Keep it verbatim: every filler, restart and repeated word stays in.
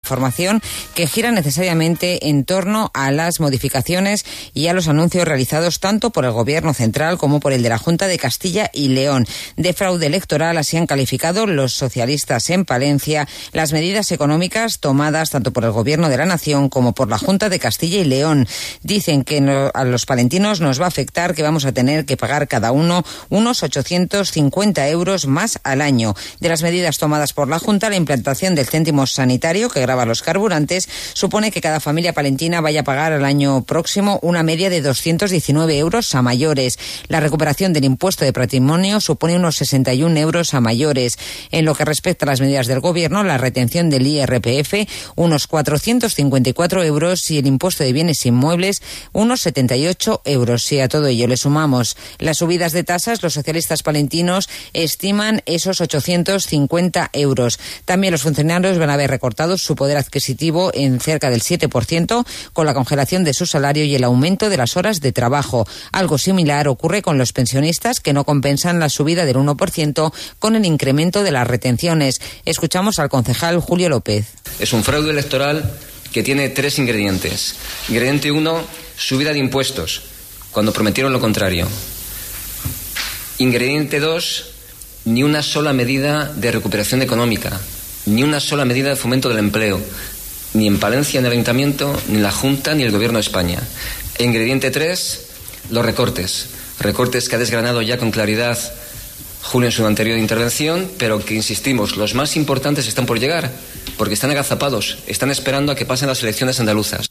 información que gira necesariamente en torno a las modificaciones y a los anuncios realizados tanto por el Gobierno central como por el de la Junta de Castilla y León. De fraude electoral así han calificado los socialistas en Palencia las medidas económicas tomadas tanto por el Gobierno de la Nación como por la Junta de Castilla y León. Dicen que no, a los palentinos nos va a afectar que vamos a tener que pagar cada uno unos ochocientos cincuenta euros más al año. De las medidas tomadas por la Junta, la implantación del céntimo sanitario que grava los carburantes supone que cada familia palentina vaya a pagar al año próximo una media de doscientos diecinueve euros a mayores. La recuperación del impuesto de patrimonio supone unos sesenta y un euros a mayores. En lo que respecta a las medidas del Gobierno, la retención del I R P F, unos cuatrocientos cincuenta y cuatro euros, y el impuesto de bienes inmuebles, unos setenta y ocho euros. Si a todo ello le sumamos las subidas de tasas, los socialistas palentinos estiman esos ochocientos cincuenta euros. También los funcionarios van a ver recortado su poder adquisitivo en cerca del siete por ciento con la congelación de su salario y el aumento de las horas de trabajo. Algo similar ocurre con los pensionistas, que no compensan la subida del uno por ciento con el incremento de las retenciones. Escuchamos al concejal Julio López. Es un fraude electoral que tiene tres ingredientes. Ingrediente uno, subida de impuestos, cuando prometieron lo contrario. Ingrediente dos, ni una sola medida de recuperación económica, ni una sola medida de fomento del empleo, ni en Palencia, en el Ayuntamiento, ni en la Junta, ni el Gobierno de España. E ingrediente tres, los recortes. Recortes que ha desgranado ya con claridad Julio en su anterior intervención, pero que, insistimos, los más importantes están por llegar, porque están agazapados, están esperando a que pasen las elecciones andaluzas.